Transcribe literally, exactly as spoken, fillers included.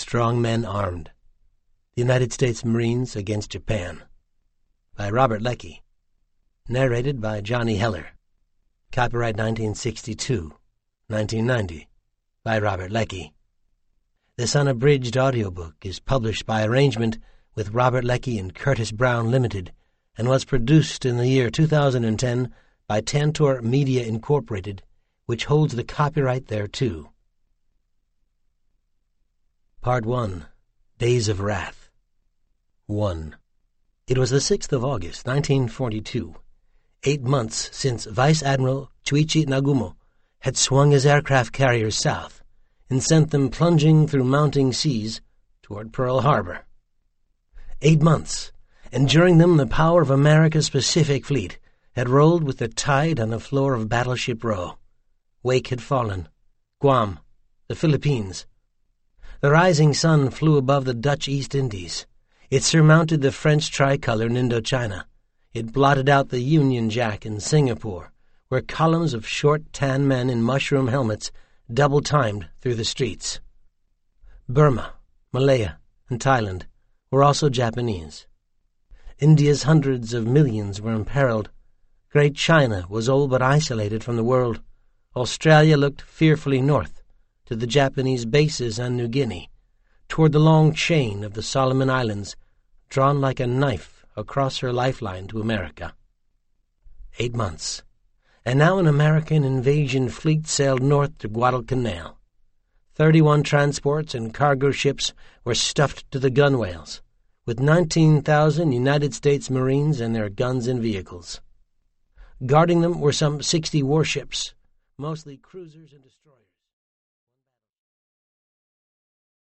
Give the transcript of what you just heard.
Strong Men Armed. The United States Marines Against Japan. By Robert Leckie. Narrated by Johnny Heller. Copyright nineteen sixty-two, nineteen ninety. By Robert Leckie. This unabridged audiobook is published by arrangement with Robert Leckie and Curtis Brown Limited and was produced in the year two thousand ten by Tantor Media Incorporated, which holds the copyright thereto. Part one. Days of Wrath. one. It was the sixth of August, nineteen forty-two, eight months since Vice Admiral Chuichi Nagumo had swung his aircraft carriers south and sent them plunging through mounting seas toward Pearl Harbor. Eight months, and during them the power of America's Pacific Fleet had rolled with the tide on the floor of Battleship Row. Wake had fallen. Guam, the Philippines. The rising sun flew above the Dutch East Indies. It surmounted the French tricolor in Indochina. It blotted out the Union Jack in Singapore, where columns of short, tan men in mushroom helmets double-timed through the streets. Burma, Malaya, and Thailand were also Japanese. India's hundreds of millions were imperiled. Great China was all but isolated from the world. Australia looked fearfully north, to the Japanese bases on New Guinea, toward the long chain of the Solomon Islands, drawn like a knife across her lifeline to America. Eight months, and now an American invasion fleet sailed north to Guadalcanal. Thirty-one transports and cargo ships were stuffed to the gunwales, with nineteen thousand United States Marines and their guns and vehicles. Guarding them were some sixty warships, mostly cruisers and destroyers.